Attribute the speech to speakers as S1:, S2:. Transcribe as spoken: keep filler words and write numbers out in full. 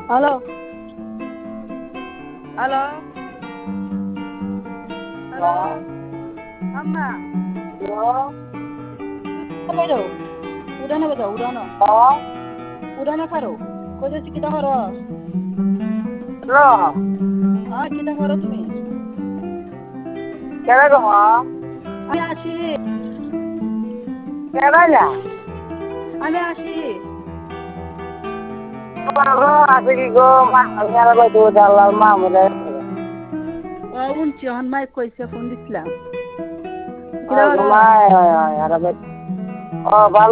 S1: hello hello hello আম্মা বাইরো উড়ানো বাজাও উড়ানো উড়ানো পারো কইতেছি কিটা করো হ্যাঁ কিটা করো তুমি আমি আসি আমি আসি উনছি হন মাই কইছে ফোন দিছিলাম